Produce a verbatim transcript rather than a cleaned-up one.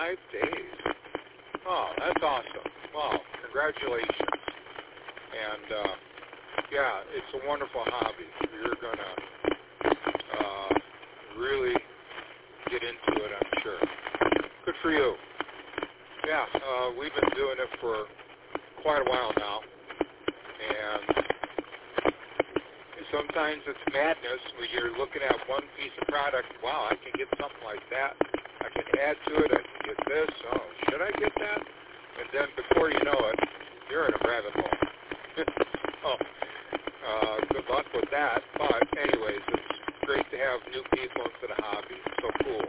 five days. Oh, that's awesome. Wow, congratulations. And, uh, yeah, it's a wonderful hobby. You're going to uh, really get into it, I'm sure. Good for you. Yeah, uh, we've been doing it for quite a while now. And sometimes it's madness when you're looking at one piece of product. Wow, I can get something like that. I can add to it. I can get this. Oh, should I get that? And then before you know it, you're in a rabbit hole. oh, uh, good luck with that. But anyways, it's great to have new people into the hobby. It's so cool.